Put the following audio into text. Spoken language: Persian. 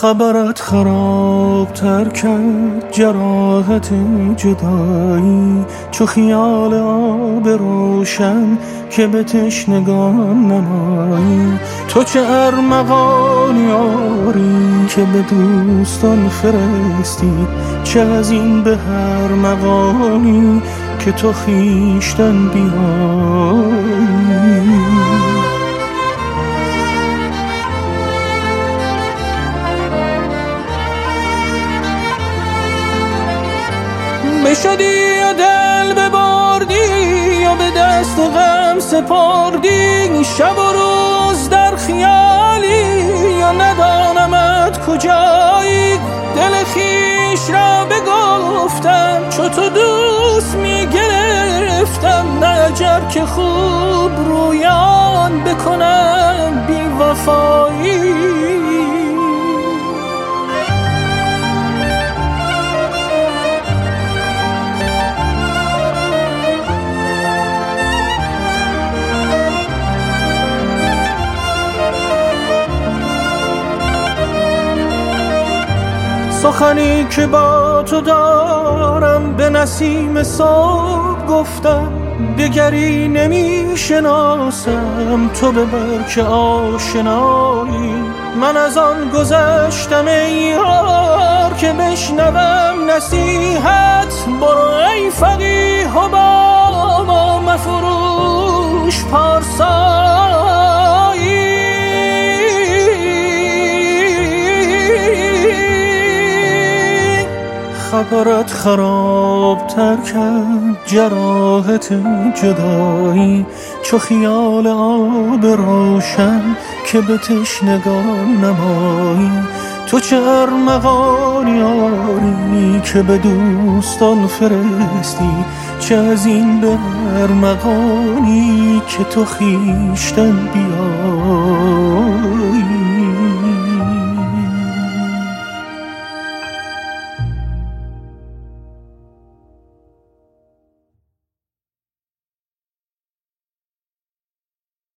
خبرت خرابتر کرد جراحت جدایی، چو خیال آب روشن که به تشنگان نمایی. تو چه ارمغانی آری که به دوستان فرستی، چه از این به هر مغانی که تو خویشتن بیایی. بشدی یا دل ببردی یا به دست غم سپردی، شب و روز در خیالی یا ندانمت کجایی. دل خویش را بگفتم چو تو دوست میگرفتم، نه عجب که خوب رویان بکنم بی وفایی. سخنی که با تو دارم به نسیم صبح گفتم، دگری نمی شناسم تو ببر که آشنایی. من از آن گذشتم ای یار که بشنوم نصیحت، برو ای فقیه و با ما مفروش پارسایی. خبرت خرابتر کرد جراحت جدایی، چو خیال آب روشن که به تشنگان نمایی. تو چه ارمغانی آری که به دوستان فرستی، چه از این به ارمغانی که تو خویشتن بیایی.